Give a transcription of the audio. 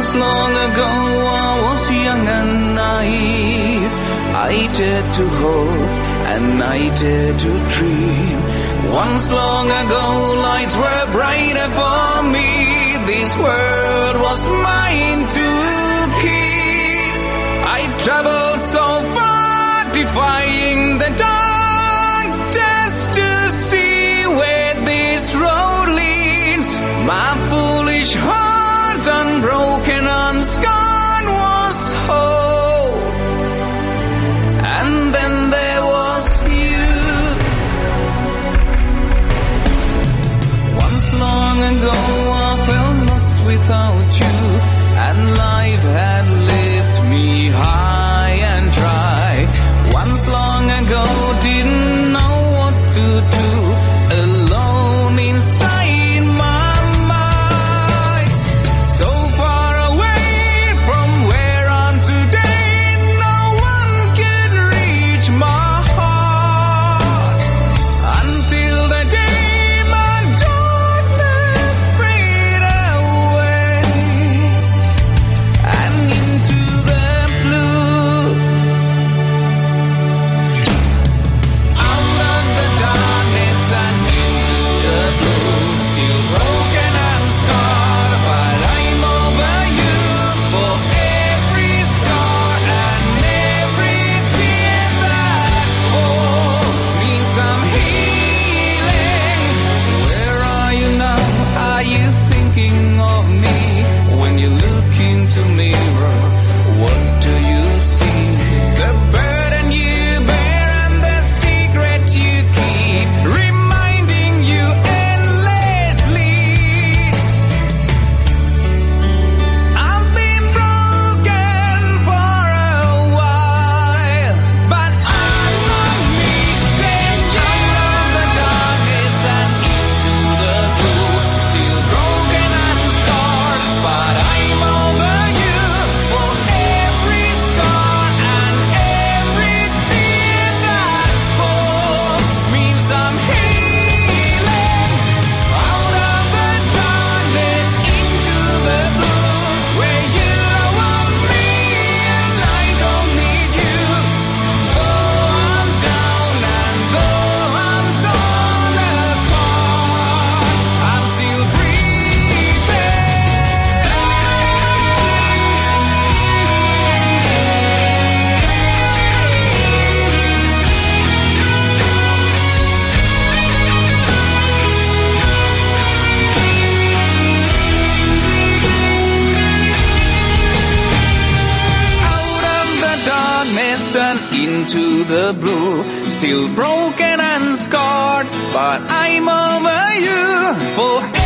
Once long ago I was young and naive. I dared to hope and I dared to dream. Once long ago lights were brighter for me. This world was mine to keep. I traveled so far, defying the dark, just to see where this road leads. My foolish heart, unbroken, unscarred, was whole. And then there was you. Once long ago I felt lost without you, and life had left me high and dry. Once long ago didn't know what to do, alone inside my mind. So far away from where I'm today, no one could reach my heart. Until the day my darkness fade away, and into the blue. Out of the darkness and into the blue, still broken and scarred, but I'm over you. For every scar and every tear that falls means I'm healing. Where are you now? Are you thinking of me? When you look into mirror, what do you see? The burden you bear and the secret you keep, reminding you endlessly. I've been broken for a while, but I'm not missing you. Out of the darkness and into the blue, still broken and scarred, but I'm over you. For every scar and every tear that falls means I'm healing. Out of the darkness into the blue, where you don't want me and I don't need you. Though I'm down and though I'm torn apart, I'm still breathing. Out of the darkness and into the blue, still broken and scarred, but I'm over you. For